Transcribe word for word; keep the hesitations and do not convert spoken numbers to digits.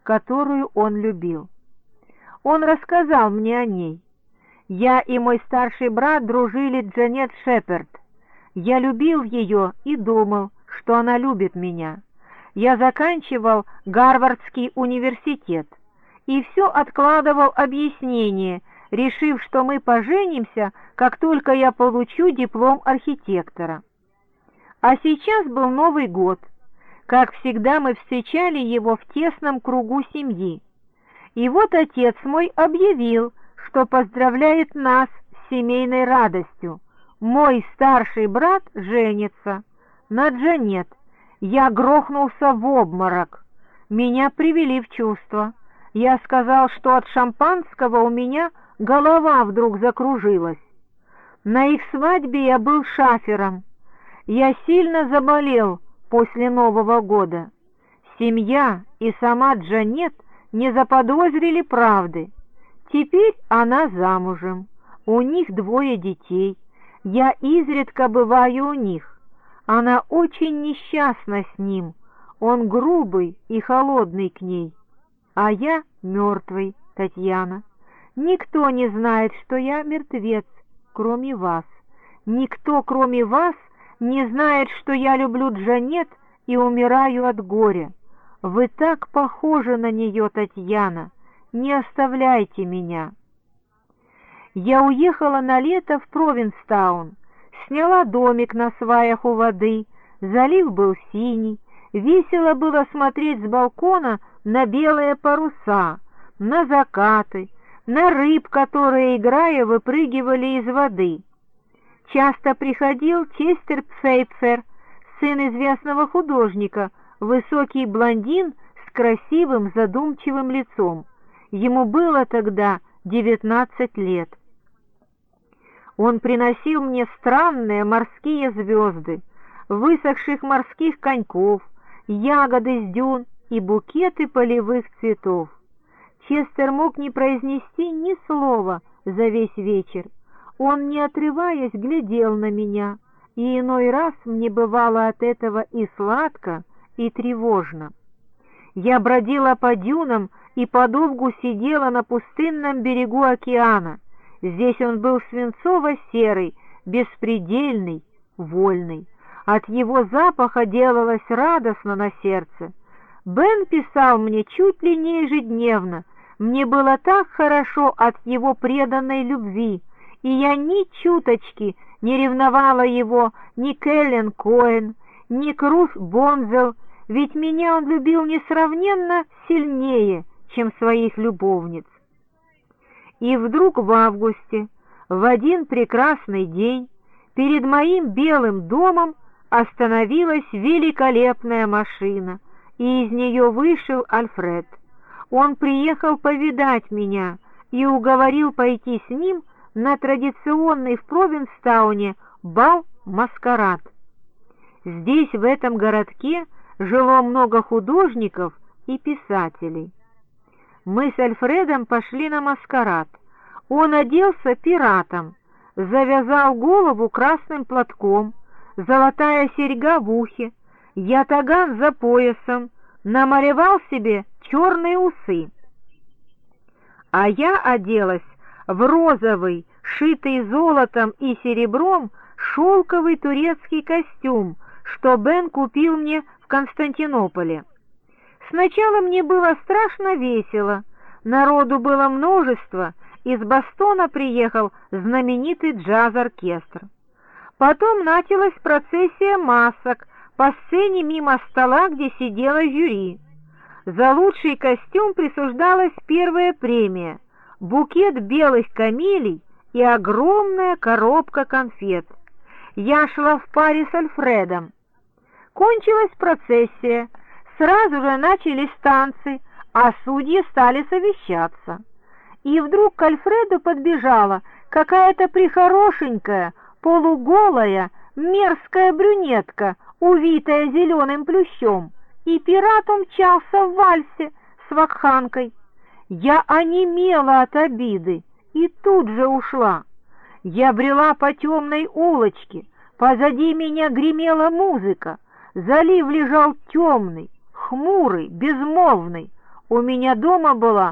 которую он любил. Он рассказал мне о ней. Я и мой старший брат дружили с Джанет Шеперд. Я любил ее и думал, что она любит меня. Я заканчивал Гарвардский университет и все откладывал объяснение, решив, что мы поженимся, как только я получу диплом архитектора. А сейчас был Новый год. Как всегда, мы встречали его в тесном кругу семьи. И вот отец мой объявил, что поздравляет нас с семейной радостью. Мой старший брат женится на Джанет. Я грохнулся в обморок. Меня привели в чувство. Я сказал, что от шампанского у меня голова вдруг закружилась. На их свадьбе я был шафером. Я сильно заболел после Нового года. Семья и сама Джанет не заподозрили правды. Теперь она замужем. У них двое детей. Я изредка бываю у них. Она очень несчастна с ним. Он грубый и холодный к ней. А я мертвый, Татьяна. Никто не знает, что я мертвец, кроме вас. Никто, кроме вас, не знает, что я люблю Джанет и умираю от горя. Вы так похожи на нее, Татьяна. Не оставляйте меня. Я уехала на лето в Провинстаун, сняла домик на сваях у воды, залив был синий, весело было смотреть с балкона на белые паруса, на закаты, на рыб, которые, играя, выпрыгивали из воды. Часто приходил Честер Пфейпфер, сын известного художника, высокий блондин с красивым задумчивым лицом. Ему было тогда девятнадцать лет. Он приносил мне странные морские звезды, высохших морских коньков, ягоды с дюн и букеты полевых цветов. Честер мог не произнести ни слова за весь вечер. Он, не отрываясь, глядел на меня, и иной раз мне бывало от этого и сладко, и тревожно. Я бродила по дюнам и подолгу сидела на пустынном берегу океана. Здесь он был свинцово-серый, беспредельный, вольный. От его запаха делалось радостно на сердце. Бен писал мне чуть ли не ежедневно. Мне было так хорошо от его преданной любви, и я ни чуточки не ревновала его ни к Эллен Коэн, ни к Рут Бонзел, ведь меня он любил несравненно сильнее, чем своих любовниц. И вдруг в августе, в один прекрасный день, перед моим белым домом остановилась великолепная машина, и из нее вышел Альфред. Он приехал повидать меня и уговорил пойти с ним на традиционный в Провинстауне бал-маскарад. Здесь, в этом городке, жило много художников и писателей. Мы с Альфредом пошли на маскарад. Он оделся пиратом, завязал голову красным платком, золотая серьга в ухе, ятаган за поясом, намалевал себе черные усы. А я оделась в розовый, шитый золотом и серебром, шелковый турецкий костюм, что Бен купил мне в Константинополе. Сначала мне было страшно весело, народу было множество, из Бостона приехал знаменитый джаз-оркестр. Потом началась процессия масок по сцене мимо стола, где сидела жюри. За лучший костюм присуждалась первая премия — букет белых камелий и огромная коробка конфет. Я шла в паре с Альфредом. Кончилась процессия, сразу же начались танцы, а судьи стали совещаться. И вдруг к Альфреду подбежала какая-то прихорошенькая, полуголая, мерзкая брюнетка, увитая зеленым плющом, и пират умчался в вальсе с вакханкой. Я онемела от обиды и тут же ушла. Я брела по темной улочке, позади меня гремела музыка, залив лежал темный, хмурый, безмолвный. У меня дома была